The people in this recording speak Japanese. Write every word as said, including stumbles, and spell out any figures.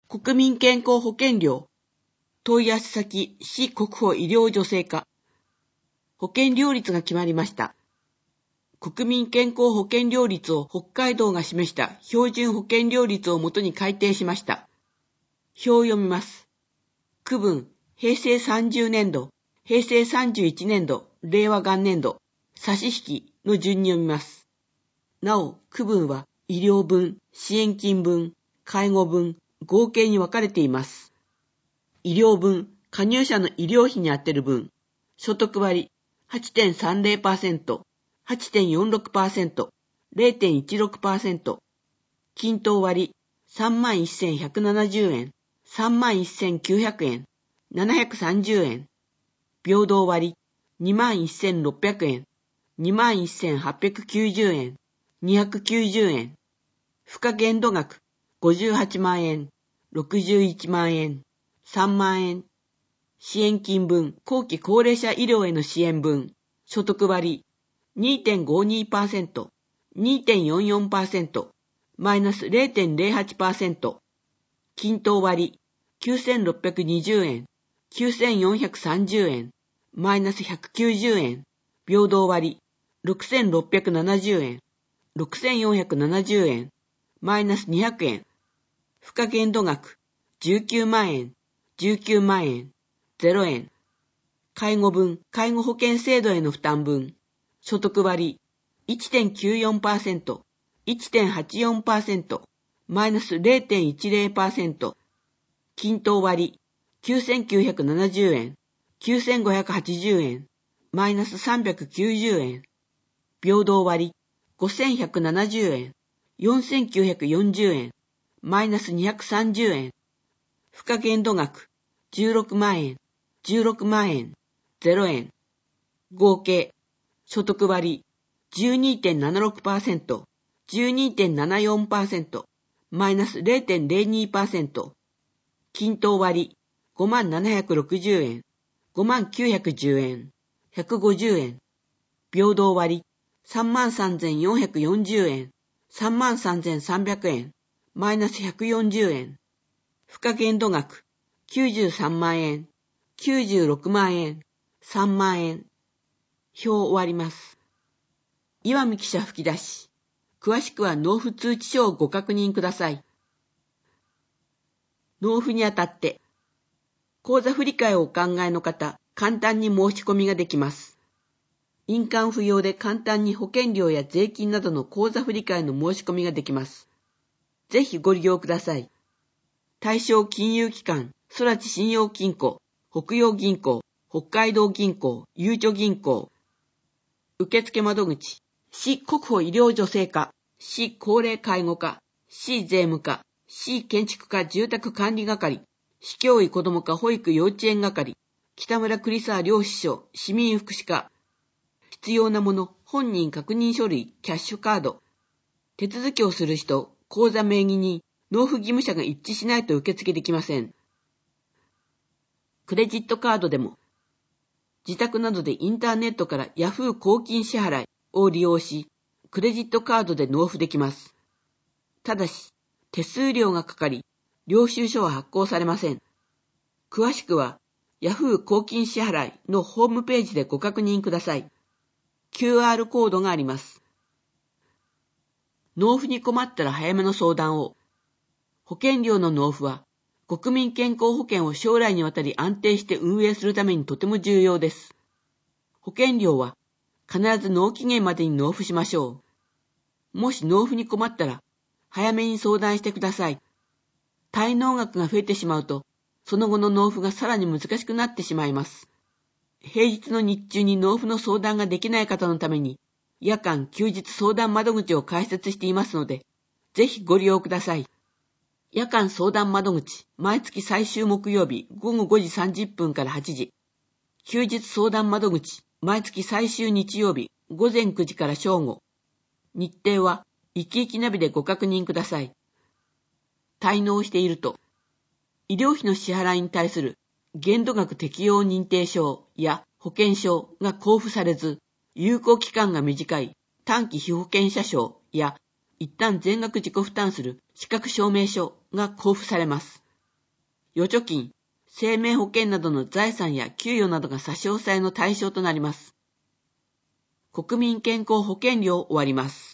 国民健康保険料、問い合わせ先、市国保医療助成課。保険料率が決まりました。国民健康保険料率を北海道が示した標準保険料率をもとに改定しました。表を読みます。区分、平成さんじゅうねんど、平成さんじゅういちねんど、令和元年度、差し引きの順に読みます。なお、区分は医療分、支援金分、介護分、合計に分かれています。医療分、加入者の医療費に充てる分、所得割 はちてんさんぜろパーセント、はちてんよんろくパーセント、れいてんいちろくパーセント、均等割 さんまんせんひゃくななじゅうえん、さんまんせんきゅうひゃくえん、ななひゃくさんじゅうえん、平等割 にまんせんろっぴゃくえん、にまんせんはっぴゃくきゅうじゅうえん、にひゃくきゅうじゅうえん、付加限度額ごじゅうはちまんえん、ろくじゅういちまんえん、さんまんえん、支援金分、後期高齢者医療への支援分、所得割 にてんごにパーセント、にてんよんよんパーセント、マイナス れいてんぜろはちパーセント、均等割きゅうせんろっぴゃくにじゅうえん、きゅうせんよんひゃくさんじゅうえん、マイナスひゃくきゅうじゅうえん、平等割ろくせんろっぴゃくななじゅうえん、ろくせんよんひゃくななじゅうえん、マイナスにひゃくえん、付加限度額じゅうきゅうまんえん、じゅうきゅうまんえん、ゼロえん、介護分、介護保険制度への負担分、所得割 いってんきゅうよんパーセント、いってんはちよんパーセント、マイナス れいてんいちぜろパーセント、均等割きゅうせんきゅうひゃくななじゅうえん、きゅうせんごひゃくはちじゅうえん、マイナスさんびゃくきゅうじゅうえん、平等割ごせんひゃくななじゅうえん、よんせんきゅうひゃくよんじゅうえん、マイナスにひゃくさんじゅうえん、付加限度額じゅうろくまんえん、じゅうろくまんえん、ゼロえん、合計、所得割 じゅうにてんななろくパーセント、じゅうにてんななよんパーセント、マイナス れいてんぜろにパーセント、均等割ごまんななひゃくろくじゅうえん、ごまんきゅうひゃくじゅうえん、ひゃくごじゅうえん、平等割さんまんさんぜんよんひゃくよんじゅうえん、さんまんさんぜんさんびゃくえん、マイナスひゃくよんじゅうえん、付加限度額きゅうじゅうさんまんえん、きゅうじゅうろくまんえん、さんまんえん。表終わります。岩見記者吹き出し。詳しくは納付通知書をご確認ください。納付にあたって、口座振替をお考えの方、簡単に申し込みができます。印鑑不要で簡単に保険料や税金などの口座振替の申し込みができます。ぜひご利用ください。対象金融機関、空知信用金庫、北洋銀行、北海道銀行、ゆうちょ銀行。受付窓口、市国保医療助成課、市高齢介護課、市税務課、市建築課住宅管理係、市教育子ども課保育幼稚園係、北村栗沢良支所、市民福祉課。必要なもの、本人確認書類、キャッシュカード。手続きをする人、口座名義に納付義務者が一致しないと受付できません。クレジットカードでも、自宅などでインターネットからヤフー公金支払いを利用し、クレジットカードで納付できます。ただし、手数料がかかり、領収書は発行されません。詳しくは、ヤフー公金支払いのホームページでご確認ください。キューアール コードがあります。納付に困ったら早めの相談を。保険料の納付は、国民健康保険を将来にわたり安定して運営するためにとても重要です。保険料は必ず納期限までに納付しましょう。もし納付に困ったら早めに相談してください。滞納額が増えてしまうと、その後の納付がさらに難しくなってしまいます。平日の日中に納付の相談ができない方のために、夜間休日相談窓口を開設していますので、ぜひご利用ください。夜間相談窓口、毎月最終木曜日ごごごじさんじゅっぷんからはちじ。休日相談窓口、毎月最終日曜日ごぜんくじから正午。日程は、いきいきナビでご確認ください。滞納していると、医療費の支払いに対する限度額適用認定証や保険証が交付されず、有効期間が短い短期被保険者証や一旦全額自己負担する資格証明書が交付されます。 預貯金、生命保険などの財産や給与などが差し押さえの対象となります。国民健康保険料を終わります。